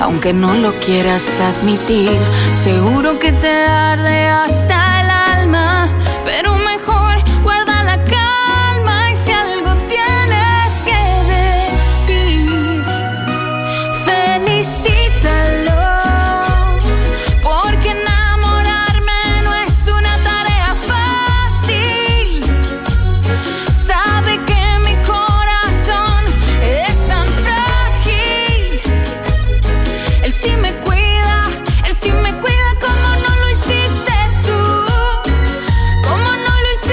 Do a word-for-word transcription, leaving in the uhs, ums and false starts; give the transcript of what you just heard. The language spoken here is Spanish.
aunque no lo quieras admitir. Seguro que te arde hasta